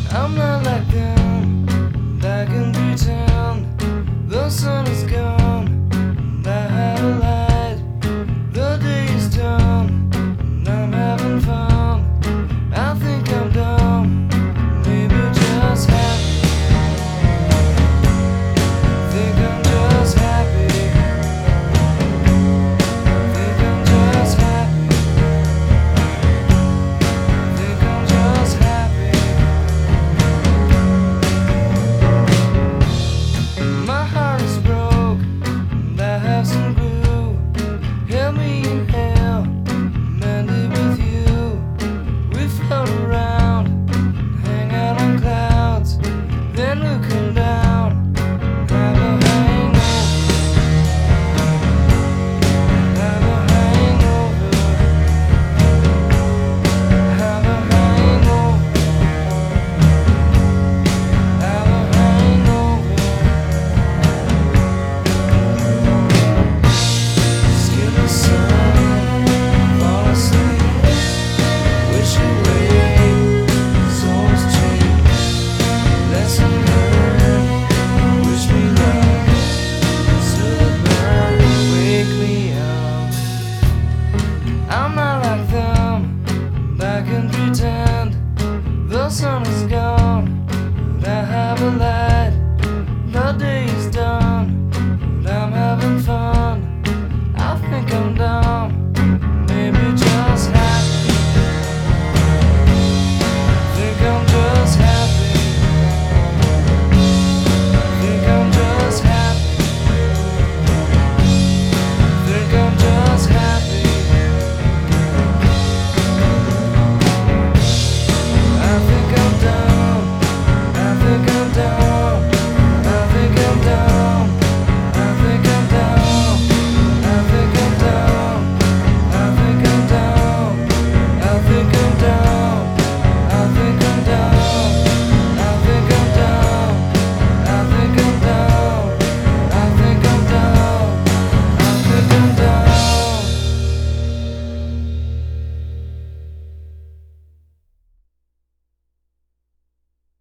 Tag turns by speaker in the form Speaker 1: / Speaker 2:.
Speaker 1: I'm not like them, I can pretend. The sun is gone, and I have a light. The day is done, and I'm having fun. I think I'm dumb, maybe just happy. Think I'm just happy. Think I'm just happy. Think I'm just happy. My heart is broke, and I have some glue. Help me inhale, mend it with you. We float around, hang out on clouds, then looking down, have a hangover, have a hangover, have a hangover, have a hangover. Skip the sun, fall asleep, wish away, soul's cheap. Lesson learned, wish me luck, still burn, wake me up. I'm not like them, I can pretend. The sun is gone, but I have a light.